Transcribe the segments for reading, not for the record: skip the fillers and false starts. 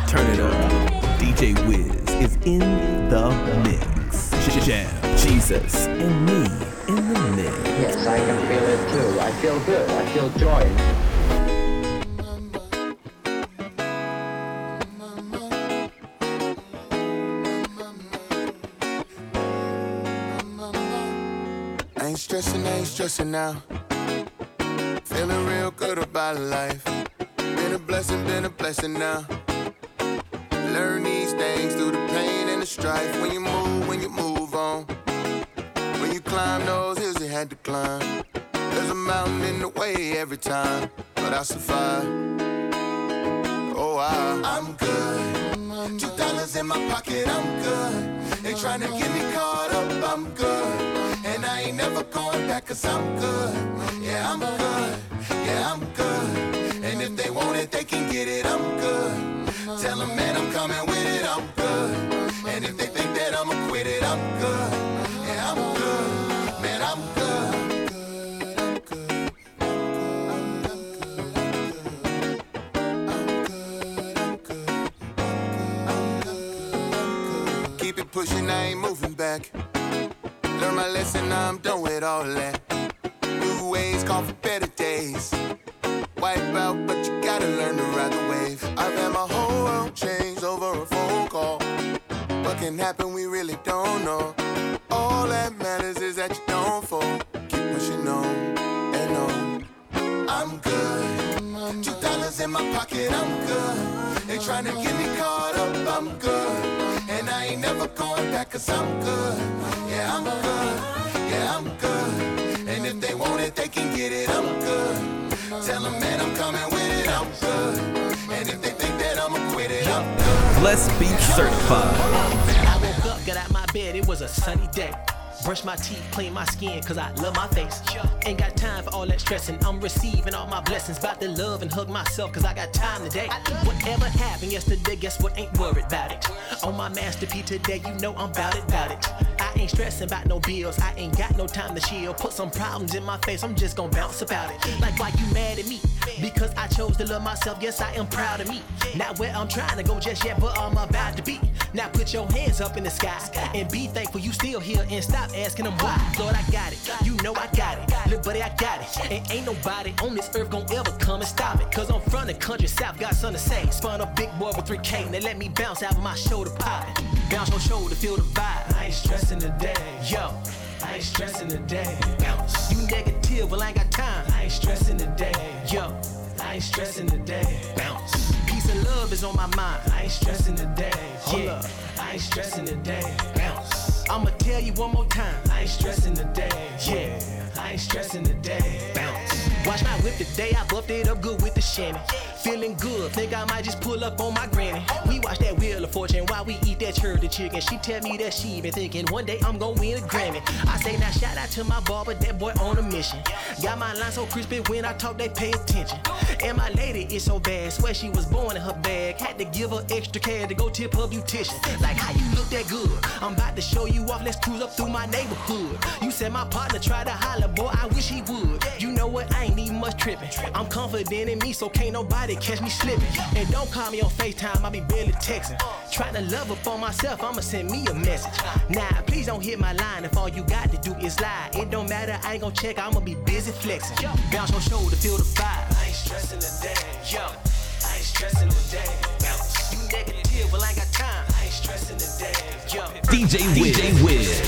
Turn it up. DJ Wiz is in the mix. Jam, Jesus, and me in the mix. Yes, I can feel it too. I feel good. I feel joy. I ain't stressing now. Feeling real good about life. Been a blessing now. Learn these things through the pain and the strife. When you move on. When you climb those hills you had to climb. There's a mountain in the way every time, but I survive. Oh, I'm good. $2 in my pocket, I'm good. They tryna get me caught up, I'm good. And I ain't never going back, cause I'm good. Yeah, I'm good. Yeah, I'm good. And if they want it, they can get it, I'm good. Tell them, man, I'm coming with it, I'm good. And if they think that I'ma quit it, I'm good. Yeah, I'm good. Man, I'm good. Keep it pushing, I ain't moving back. Learn my lesson, now I'm done with all that. New ways call for better days. Wipe out, but you gotta learn to ride the wave. I've had my whole world change over a phone call. What can happen, we really don't know. All that matters is that you don't fall. Keep pushing on and on. I'm good. $2 in my pocket, I'm good. They tryna get me caught up, I'm good. And I ain't never going back, cause I'm good. Yeah, I'm good. Yeah, I'm good. And if they want it, they can get it, I'm good. Tell them, man, I'm coming with it, I'm good. And if they think that I'ma quit it, I'm good. Blessed Beach certified. I woke up, got out my bed, it was a sunny day. Brush my teeth, clean my skin, cause I love my face. Ain't got time for all that stressing. I'm receiving all my blessings. About to love and hug myself, cause I got time today. Whatever happened yesterday, guess what? Ain't worried about it. On my masterpiece today, you know I'm about it. I ain't stressing about no bills, I ain't got no time to chill. Put some problems in my face, I'm just gonna bounce about it. Like, why you mad at me? Because I chose to love myself, yes, I am proud of me. Not where I'm trying to go just yet, but I'm about to be. Now put your hands up in the sky and be thankful you still here, and stop asking them why. Lord, I got it, you know I got it. Little buddy, I got it. And ain't nobody on this earth gon' ever come and stop it. Cause I'm from the country south, got something to say. Spun a big boy with 3K, and they let me bounce out of my shoulder poppin'. Bounce your shoulder, feel the vibe. I ain't stressing today, yo. I ain't stressing today. Bounce. You negative, well I ain't got time. I ain't stressing today, yo. I ain't stressing today. Bounce. Peace and love is on my mind. I ain't stressing today. Hold up. I ain't stressing today. Bounce. I'ma tell you one more time. I ain't stressing today. Yeah. I ain't stressing today. Bounce. Watch my whip today. I buffed it up good with the Shannon. Feeling good. Think I might just pull up on my granny. We watch that Wheel of Fortune while we eat that church chicken. She tell me that she been thinking one day I'm gonna win a Grammy. I say now shout out to my barber, that boy on a mission. Got my line so crispy when I talk they pay attention. And my lady is so bad, swear she was born in her bag. Had to give her extra cash to go tip her beautician. Like how you look that good? I'm about to show you off, let's cruise up through my neighborhood. You said my partner tried to holler, boy, I wish he would. You know what, I ain't even much tripping. I'm confident in me, so can't nobody catch me slipping. And don't call me on FaceTime, I be barely texting. Trying to love up on myself, I'ma send me a message. Nah, please don't hit my line if all you got to do is lie. It don't matter, I ain't gon' check, I'ma be busy flexing. Bounce your shoulder, feel the vibe. I ain't stressing today, yo. I ain't stressing today. Bounce. You negative, well I ain't got time. I ain't stressing today, yo. DJ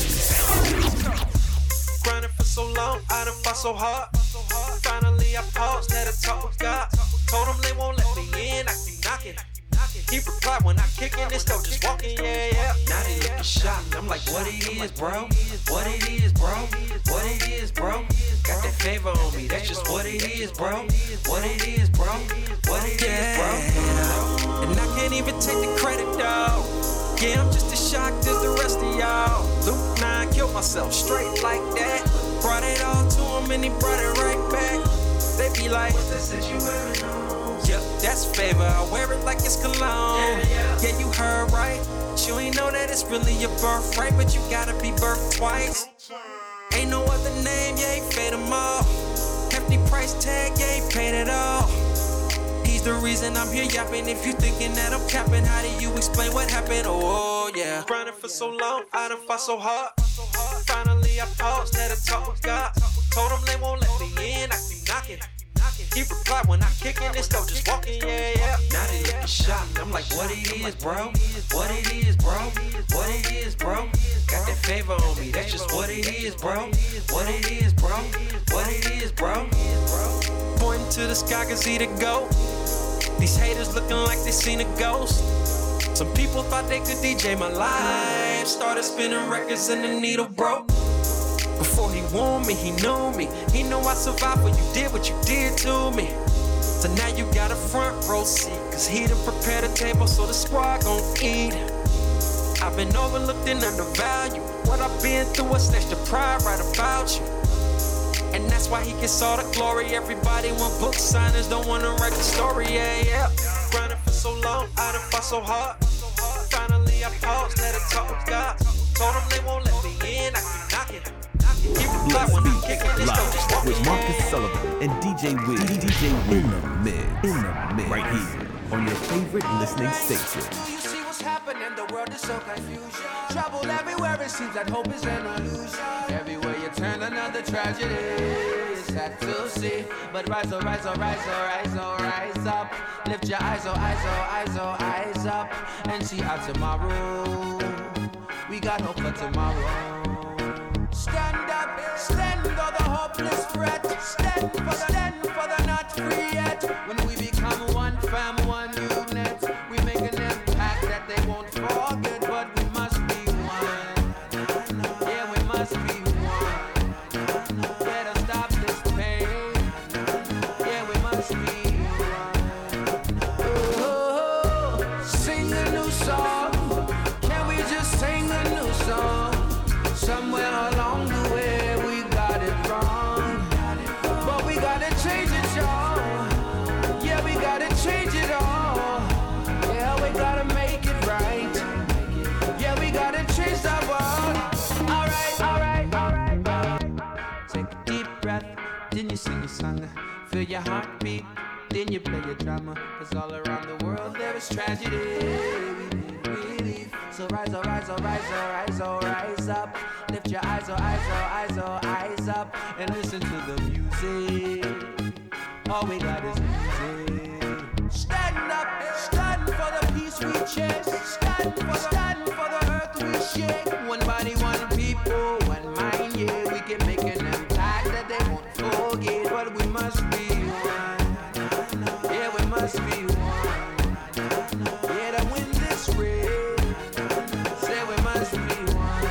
Wiz. Grinding for so long, I done fought so hard. Finally I paused, let her talk with God. Told them they won't let me in, I keep knocking. He replied when I kick in this door, just walking, yeah. Now they looking shocked, I'm like, what it is, bro? What it is, bro? What it is, bro? Got that favor on me, that's just what it is, bro. What it is, bro? What it is, bro? And I can't even take the credit, dawg. Yeah, I'm just as shocked as the rest of y'all. Luke 9 killed myself straight like that. Brought it all to him and he brought it right back. They be like, what's that shit you wearing on? Yep, that's favor, I wear it like it's cologne. Yeah, you heard right. You ain't know that it's really your birthright, but you gotta be birthed twice. Ain't no other name, yeah, he fed them all. Hefty price tag, yeah, he paid it all. He's he's the reason I'm here yapping. If you thinking that I'm capping, how do you explain what happened? Oh yeah. Grinding for so long, I done fought so hard. Finally I paused, had a talk with God. Told him they won't let me in, I keep knocking. He replied when I kick in this door, just walking, yeah. Now they looking shocked, I'm like, what it is, bro? What it is, bro? What it is, bro? Got that favor on me, that's just what it is, bro. What it is, bro? What it is, bro? Pointing to the sky, can see the goat. These haters looking like they seen a ghost. Some people thought they could DJ my life. Started spinning records and the needle broke. Before he warned me, he knew me. He knew I survived when you did what you did to me. So now you got a front row seat, cause he done prepared a table so the squad gon' eat. I've been overlooked and undervalued. What I've been through, I snatched the pride right about you. And that's why he gets all the glory. Everybody want book signers, don't wanna write the story, yeah. Grinding for so long, I done fought so hard. Finally I paused, had a talk with God. Told him they won't let me in, I keep knocking. Bless Beats live with Marcus Sullivan and DJ Wiz. DJ Wiz in the mix, right here on your favorite listening station. You see what's happening, the world is so confusion. Trouble everywhere, it seems that hope is an illusion. Everywhere you turn, another tragedy. It's sad to see, but rise, oh, rise, oh, rise, oh, rise, oh, rise up. Lift your eyes, oh, eyes, oh, eyes, oh, eyes up, and see how tomorrow. We got hope for tomorrow. Stand up, stand for the hopeless fret. Stand for the not free yet. When we become one fam, one unit, we make an impact that they won't forget. But we must be one. Yeah, we must be one. Better stop this pain. Yeah, we must be one. Oh, sing a new song. Can we just sing a new song? Somewhere along the way we got it wrong, but we gotta change it, y'all. Yeah, we gotta change it all. Yeah, we gotta make it right. Yeah, we gotta change the world. Alright. Take a deep breath, then you sing a song. Feel your heartbeat, then you play your drama. Cause all around the world there is tragedy. We need relief. So rise, oh, rise, oh, rise, oh, rise, oh, rise up. Lift your eyes, oh, eyes, oh, eyes, oh, eyes up, and listen to the music. All we got is music. Stand up, stand for the peace we chase. Stand for the earth we shake. One body, one people, one mind, yeah. We can make an impact that they won't forget. But we must be one. Yeah, we must be one. Yeah, to win this race. Say we must be one.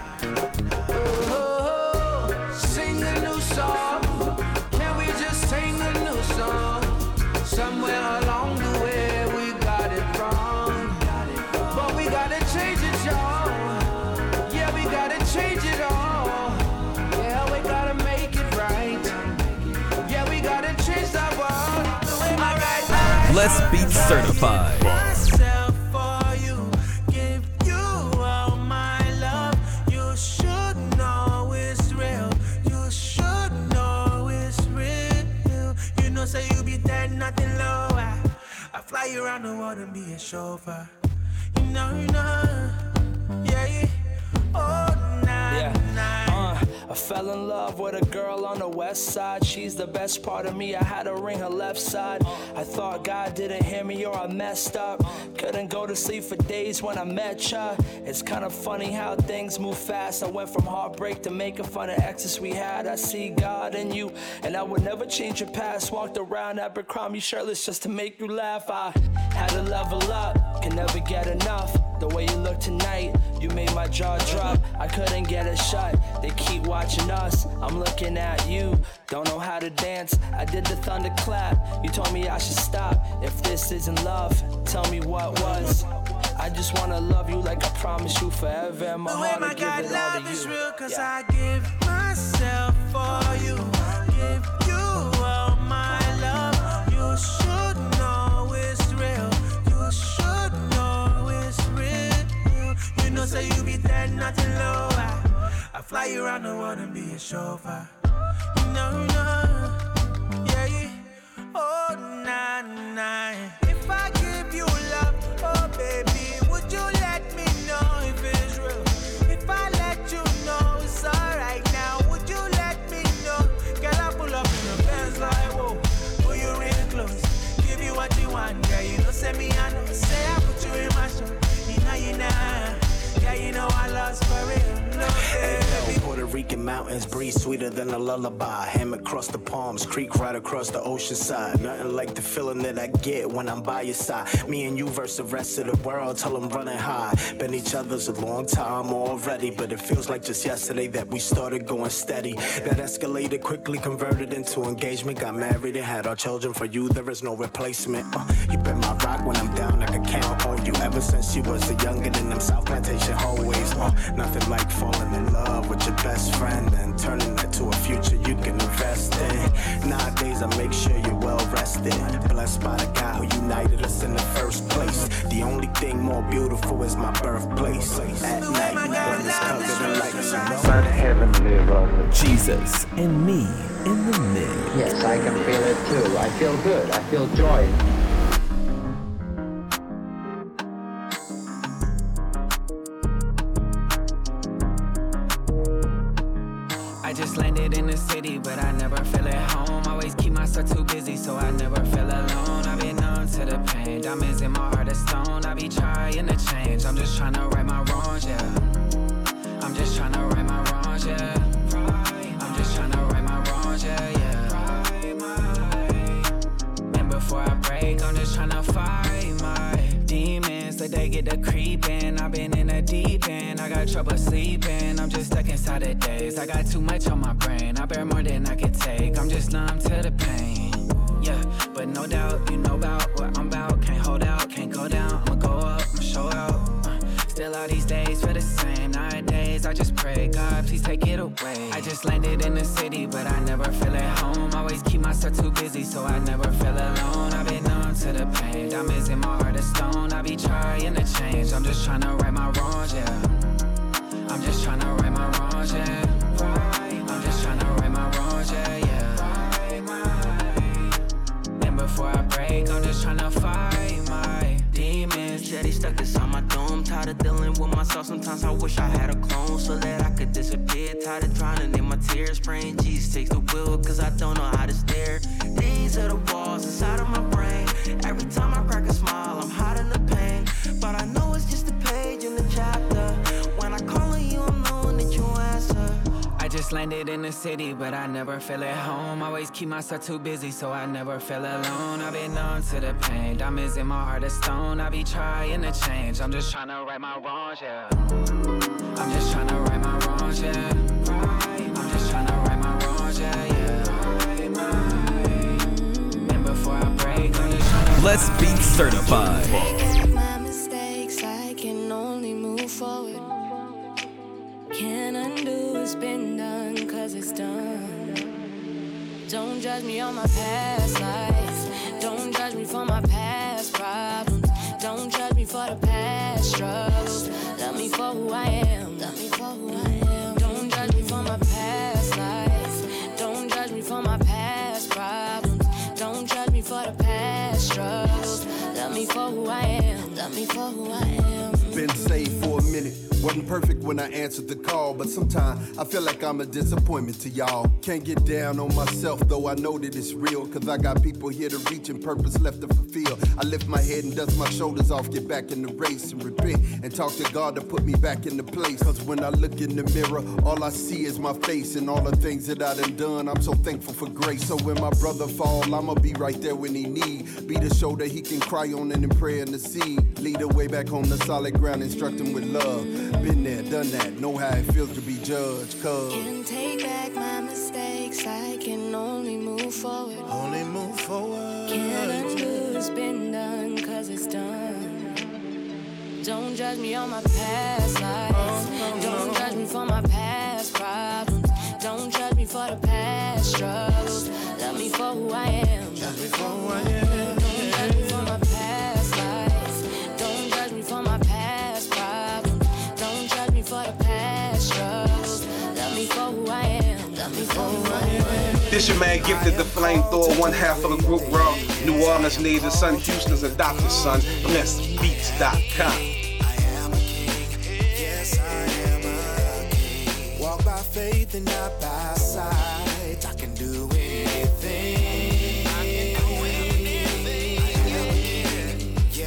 Sing a new song. Can we just sing a new song? Somewhere along the way we got it wrong, but we gotta change it, y'all. Yeah, we gotta change it all. Yeah, we gotta make it right. Yeah, we gotta change the world. Alright. Bless Beats certified. Myself for you, give you all my love. You should know it's real. You should know it's real. You know, say you be dead, nothing lower. I fly you around the world and be a chauffeur. You know, yeah. Oh, nah. I fell in love with a girl on the west side. She's the best part of me, I had to ring her left side. I thought God didn't hear me or I messed up. Couldn't go to sleep for days when I met ya. It's kind of funny how things move fast. I went from heartbreak to making fun of exes we had. I see God in you, and I would never change your past. Walked around Abercrombie shirtless just to make you laugh. I had to level up, can never get enough. The way you look tonight, you made my jaw drop. I couldn't get it shut, they keep watching us. I'm looking at you, don't know how to dance. I did the thunderclap, you told me I should stop. If this isn't love, tell me what was. I just wanna love you like I promised you forever. And my heart will give it all to you. Love is real, cause I give myself for you. Give you all my love. You should know it's real. You should know it's real. You know, say you be dead, nothing lower. I fly you around the world and be a chauffeur. You know, yeah. Oh, nah. say me, I know. Say I put you in my show. You know. Yeah, you know I lost for real. No, hey, Puerto Rican mountains breathe sweeter than a lullaby. Hammock across the palms, creek right across the ocean side. Nothing like the feeling that I get when I'm by your side. Me and you versus the rest of the world till I'm running high. Been each other's a long time already, but it feels like just yesterday that we started going steady. That escalated, quickly converted into engagement. Got married and had our children. For you, there is no replacement. You been my rock when I'm down, I can count on you. Ever since you was a youngin' in them South Plantation hallways. Nothing like falling in love with your best friend and turning that to a future you can invest in. Nowadays I make sure you're well rested, blessed by the guy who united us in the first place. The only thing more beautiful is my birthplace. At night when it's covered in lights, Let heaven live on. Jesus and me in the mix. Yes, I can feel it too. I feel good. I feel joy. I just landed in the city, but I never feel at home. Always keep myself too busy, so I never feel alone. I've been numb to the pain, diamonds in my heart of stone. I be trying to change, I'm just trying to right my wrongs, yeah. I'm just trying to right my wrongs, yeah. I'm just trying to right my wrongs, yeah, yeah. And before I break, I'm just trying to fight my demons, that they get to creeping. I've been in the deep end, I got trouble sleeping. I'm just stuck inside the days, I got too much on my brain. I bear more than I can take, I'm just numb to the pain. Yeah, but no doubt, you know about what I'm about. Can't hold out, can't go down, I'ma go up, I'ma show out. Still all these days for the same. Nowadays I just pray, God, please take it away. I just landed in the city, but I never feel at home. Always keep myself too busy, so I never feel alone. I've been numb to the pain, diamonds in my heart of stone. I be trying to change, I'm just trying to right my wrongs, yeah. I'm just trying to right my wrongs, yeah. I'm just trying to right my wrongs, yeah, yeah. And before I break, I'm just trying to fight my demons. Jetty stuck inside my dome, tired of dealing with myself. Sometimes I wish I had a clone so that I could disappear. Tired of drowning in my tears, praying Jesus takes the wheel, cause I don't know how to steer. These are the walls inside of my brain. Every time I crack a smile, I'm hiding the pain. But I know it's just a page in the chapter. When I call on you, I'm knowing that you answer. I just landed in the city, but I never feel at home. Always keep myself too busy, so I never feel alone. I've been numb to the pain, diamonds in my heart of stone. I be trying to change, I'm just trying to right my wrongs, yeah. I'm just trying to right my wrongs, yeah. I'm just trying to right my wrongs, yeah, yeah. And before I break, I'm just trying to. Let's be certified. My mistakes, I can only move forward. Can't undo what's been done, cause it's done. Don't judge me on my past life. Don't judge me for my past problems. Don't judge me for the past struggles. Love me for who I am. Love me for who I am. Don't judge me for my past life. Don't judge me for my past problems. Don't judge me for the past struggles. Love me for who I am. Love me for who I am. Been saved for a minute. Wasn't perfect when I answered the call, but sometimes I feel like I'm a disappointment to y'all. Can't get down on myself, though I know that it's real, cause I got people here to reach and purpose left to fulfill. I lift my head and dust my shoulders off, get back in the race and repent and talk to God to put me back in the place. Cause when I look in the mirror, all I see is my face and all the things that I done. I'm so thankful for grace. So when my brother fall, I'ma be right there when he need. Be the shoulder he can cry on and in prayer and the seed. Lead the way back home to solid ground, instruct him with love. Been there, done that, know how it feels to be judged, cuz Can't take back my mistakes, I can only move forward. Only move forward. Can't undo what's been done, cause it's done. Don't judge me on my past life. Don't judge me for my past problems. Don't judge me for the past struggles. Love me for who I am. Judge me for who I am. Don't judge me for my past life. Don't judge me for my past problems. Don't judge me for the past struggles. Love me for who I am. Love me for who I am. This your man Gifted the Flamethrower, one half of the group Raw. New Orleans native son, Houston's adopted son. BlessedBeats.com. Walk by faith and not by sight. I can do anything.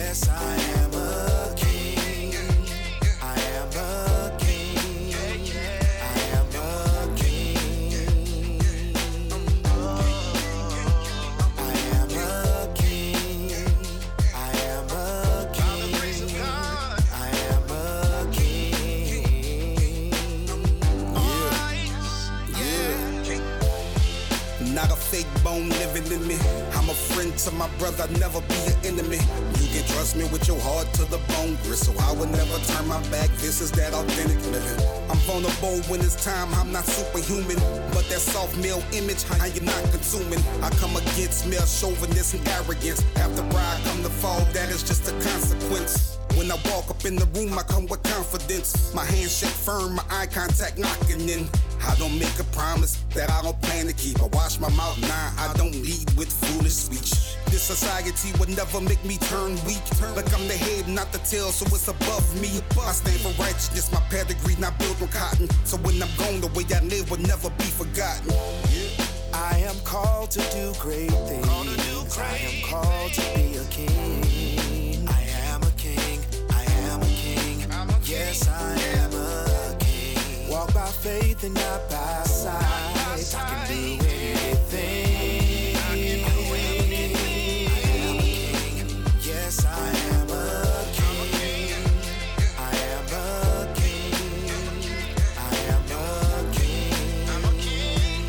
in me. I'm a friend to my brother, never be an enemy. You can trust me with your heart to the bone, gristle. I would never turn my back, this is that authentic living. I'm vulnerable when it's time, I'm not superhuman. But that soft male image, how you not consuming? I come against male chauvinist and arrogance. After pride come the fall, that is just a consequence. When I walk up in the room, I come with confidence. My handshake firm, my eye contact knocking in. I don't make a promise that I don't plan to keep. I wash my mouth, I don't lead with foolish speech. This society would never make me turn weak. Like I'm the head, not the tail, so it's above me. I stand for righteousness, my pedigree not built on cotton. So when I'm gone, the way I live will never be forgotten. I am called to do great things. I am called to be a king. I am a king. I am a king. Yes, I am a king. Walk by faith and not by sight. I can do anything. I am a king. Yes, I am a king. I am a king. I am a king. I'm a king.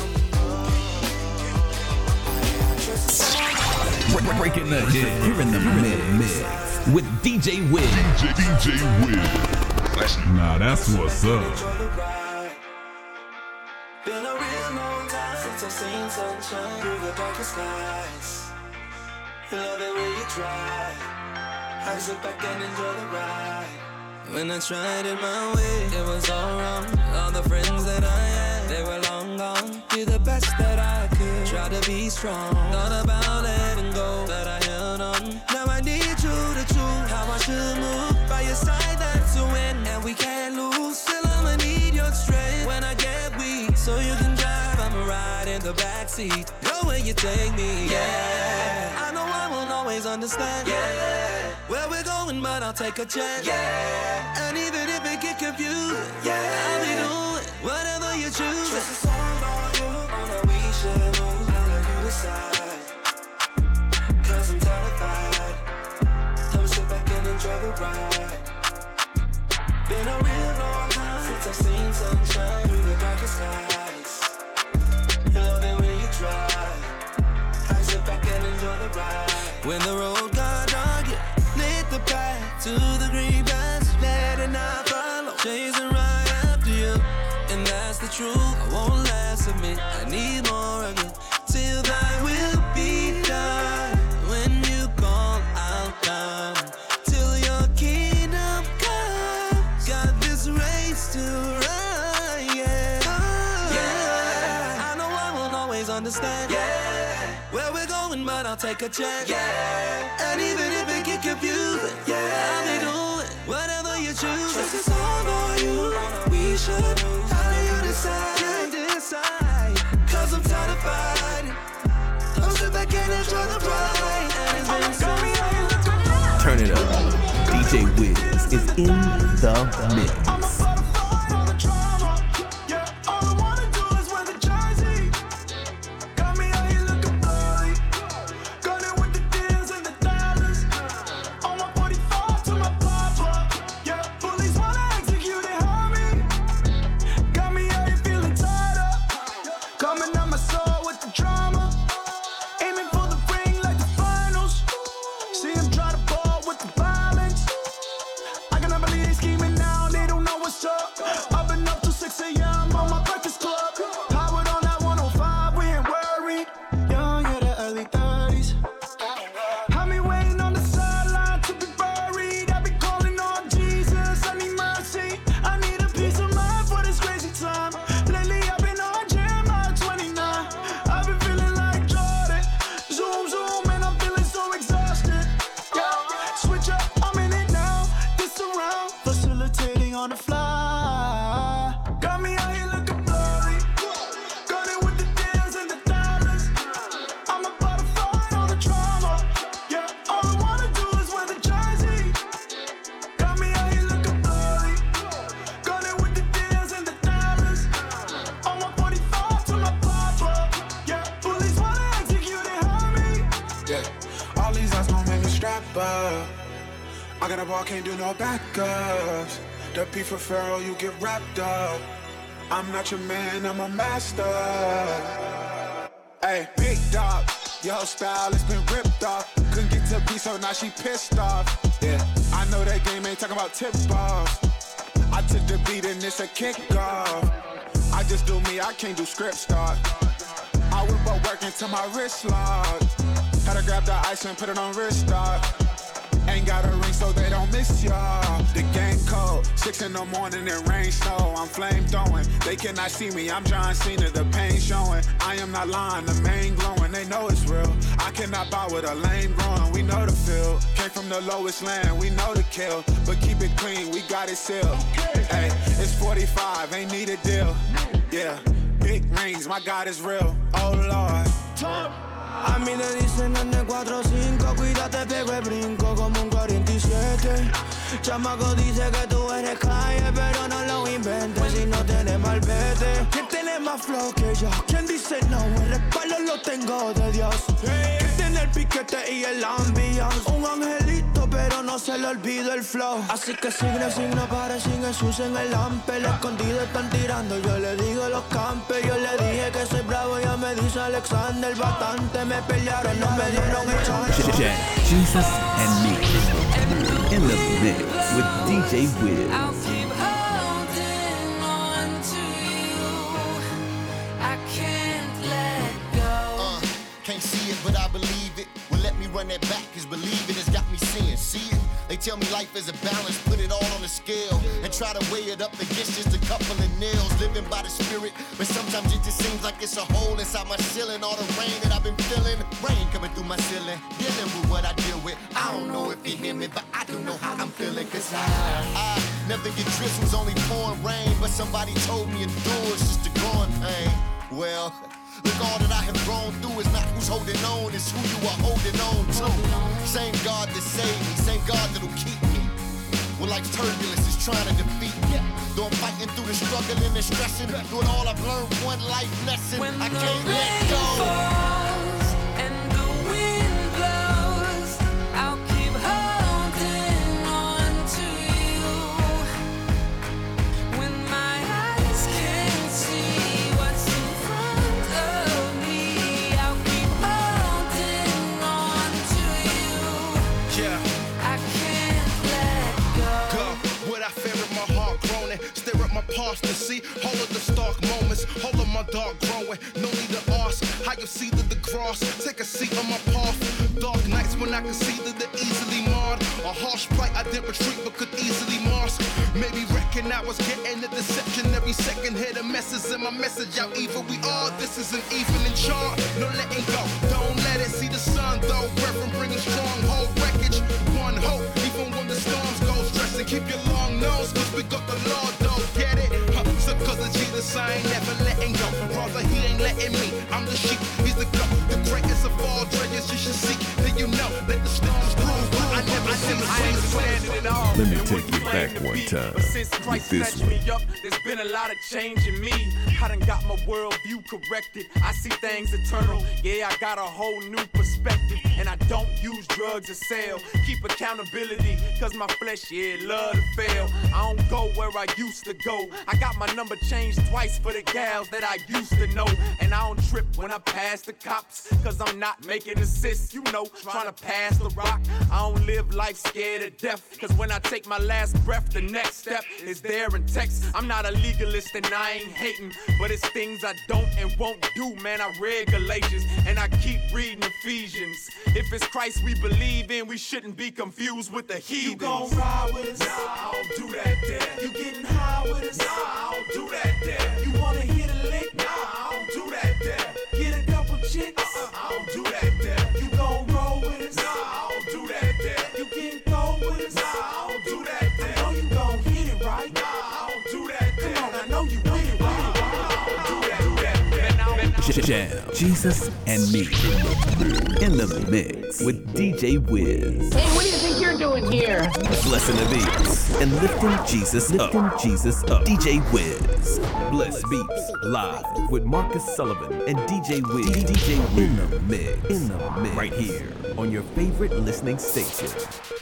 Breaking the hit, you're in the mix with DJ Wiz. DJ Wiz. Nah, that's what's up. Been a real long time since I've seen sunshine through the darkest skies. Love it when you try. I sit back and enjoy the ride. When I tried it my way, it was all wrong. All the friends that I had, they were long gone. Did the best that I could, try to be strong. Thought about letting go, but I held on. Now I need you to choose how I should move. By your side, that's a win, and we can't lose. Still I'ma need your strength when I get weak. So you can drive, I'ma ride in the backseat. Go where you take me, yeah. I know I won't always understand, yeah, where we're going, but I'll take a chance, yeah. And even if it get confused, yeah, I'll be doing whatever you choose. Just a song on you, on how we should move. I'll let you decide, 'cause I'm terrified. I'ma sit back and enjoy the ride. Been a real long time since I've seen sunshine through the darkest skies. Love it when you try. I sit back and enjoy the ride. When the road got dark, you lit the path to the green grass. Let it not follow, chasing right after you. And that's the truth, I won't last a minute. I need more of you, till thy will be done. When you call, I'll come, till your kingdom comes. Got this race to run, yeah. Oh, yeah. I know I won't always understand, yeah, where we're going, but I'll take a chance, yeah. And even if it get confusing, yeah, I'll be doing whatever you choose. Just a song on you, we should move. How do you decide? Decide, 'cause I'm terrified. I'll sit back and enjoy the ride. And it's been so long. Turn it up. DJ Wiz is in the mix. I got a ball, can't do no backups. The P for Pharaoh, you get wrapped up. I'm not your man, I'm a master. Hey, big dog, your style has been ripped off. Couldn't get to B, so now she pissed off. Yeah, I know that game ain't talking about tip-offs. I took the beat and it's a kickoff. I just do me, I can't do script start. I whip up working till my wrist locked. Had to grab the ice and put it on wrist start. Ain't got a ring so they don't miss y'all. The game cold, 6 in the morning and rain snow. I'm flame throwing, they cannot see me, I'm John Cena, the pain showing. I am not lying, the main glowing, they know it's real. I cannot buy with a lame growing, we know the feel. Came from the lowest land, we know the kill. But keep it clean, we got it sealed. Hey, it's 45, ain't need a deal. Yeah, big rings, my God is real. Oh Lord. A mí me dicen en el 4-5, cuídate, pego el brinco como un 47. Chamaco dice que tú eres calle, pero no lo inventes si no tienes mal vete. ¿Quién tiene más flow que yo? ¿Quién dice no? El respaldo lo tengo de Dios. ¿Quién tiene el piquete y el ambiance? Un angelito, pero no se le olvida el flow. Así que signo para sin Jesús en el ampe. El escondido están tirando, yo le digo los campes. Yo le dije que soy bravo, ya me dice Alexander. Bastante me pelearon, no me dieron el chance. Jesus and me in the mix with DJ Wiz. I'll keep holding on to you. I can't let go. Can't see it, but I believe it. Well, let me run that back, cause believing has got me seeing. See it? They tell me life is a balance, put it all on the scale and try to weigh it up against just a couple of nails. Living by the spirit, but sometimes it just seems like it's a hole inside my ceiling. All the rain that I've been feeling, rain coming through my ceiling, dealing with what I deal with. I don't know if you hear me, but I do know how I'm feeling. Cause I never get drizzles, only pouring rain. But somebody told me endure, it's just a growing pain. Well, look, all that I have grown through is not who's holding on, it's who you are holding on to. Same God that saved me, same God that'll keep me. When life's turbulence is trying to defeat me. Though I'm fighting through the struggle and the stressing, doing all I've learned, one life lesson. When I the can't let rain go. falls and the wind blows, I'll keep holding on to you. When my eyes can't see what's in front of me, I'll keep holding on to you. Yeah. I can't let go. What I fear in my heart groaning, stare at my past to see all of the stark moments, all of my dark growing. No need to ask how you see the cross. Take a seat on my path. Dark nights when I can see that they're easily marred. A harsh plight I didn't retreat but could easily mask. Maybe reckon I was getting the deception every second. Hear the message in my message, how evil we are. This is an evening chart, no letting go. Don't let it see the sun though. Reverend bringing stronghold wreckage. One hope, even when the storms go stressing. Keep your long nose, cause we got the Lord, don't get it? So cause of Jesus I ain't never letting go. Brother, he ain't letting me, I'm the sheep, he's the goat. The greatest of all treasures you should seek. Then you know, let the storms prove I never see the same. Let me take you back one time Since with Christ this snatched me one. up, there's been a lot of change in me. I done got my worldview corrected. I see things eternal. Yeah, I got a whole new perspective. And I don't use drugs or sell. Keep accountability, cause my flesh, yeah, love to fail. I don't go where I used to go. I got my number changed twice for the gals that I used to know. And I don't trip when I pass the cops, cause I'm not making assists, you know, trying to pass the rock. I don't live life scared of death, cause when I take my last breath, the next step is there in text. I'm not a legalist and I ain't hating, but it's things I don't and won't do, man. I read Galatians and I keep reading Ephesians. If it's Christ we believe in, we shouldn't be confused with the heathens. You gon' ride with us? Nah, I don't do that there. You getting high with us? Nah, I don't do that there. You wanna hit a lick? Nah, I don't do that there. Get a couple chicks? I don't do that there. You gon' roll with us? Nah, I don't do that there. You getting cold with us? Nah, I don't do that there. I know you gon' hit it right. Nah, I don't do that there. Come on, I know you with it right. I don't do that there. Jam, Jesus and me in the mix with DJ Wiz. Hey, what do you think you're doing here? Blessing the beats and lifting Jesus up. DJ Wiz. Bless Beats live with Marcus Sullivan and DJ Wiz. DJ Wiz in the mix. Right here on your favorite listening station.